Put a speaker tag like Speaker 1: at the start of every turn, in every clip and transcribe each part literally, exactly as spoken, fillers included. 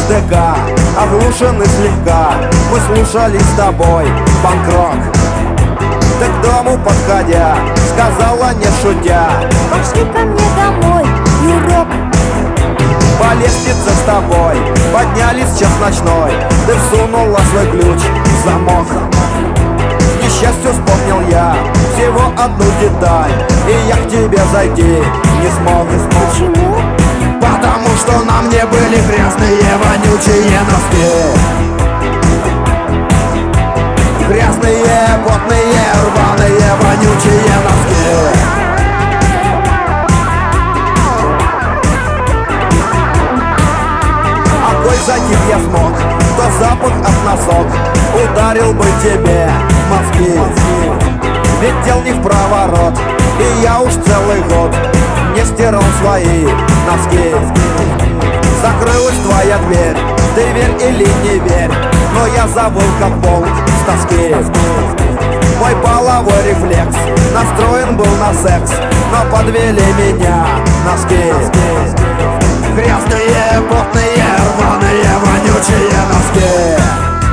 Speaker 1: ДК, оглушены слегка. Мы слушали с тобой панк-рок. Ты к дому подходя сказала, не шутя:
Speaker 2: пошли ко мне домой, Юрок.
Speaker 1: по лестнице с тобой поднялись в час ночной. Ты всунула свой ключ в замок. К несчастью вспомнил я всего одну деталь, и я к тебе зайти не смог.
Speaker 2: Почему?
Speaker 1: Потому что на мне были грязные вонючие носки. Грязные, потные, рваные, вонючие носки. Огонь затих я смог, то запах от носок ударил бы тебе в мозги. Ведь дел не в проворот, и я уж целый год не стирал свои носки. Закрылась твоя дверь, ты верь или не верь, но я забыл, как волк с тоски. Мой половой рефлекс настроен был на секс, но подвели меня носки. Грязные, потные, рваные, вонючие носки.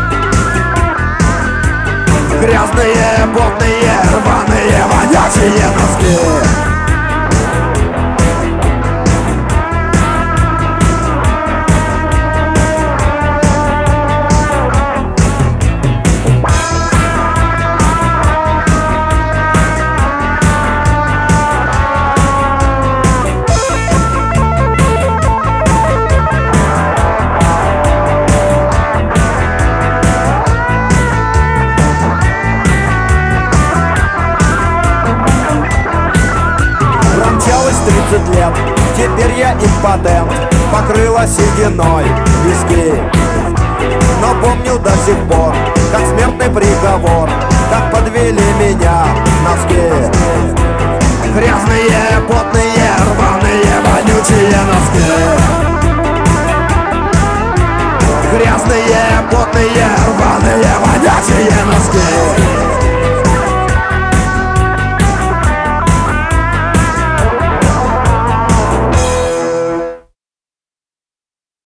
Speaker 1: Грязные, потные, рваные, вонючие носки. тридцать лет, теперь я импотент, покрылась сединой виски. Но помню до сих пор, как смертный приговор, как подвели меня носки. Грязные, потные, рваные, вонючие носки.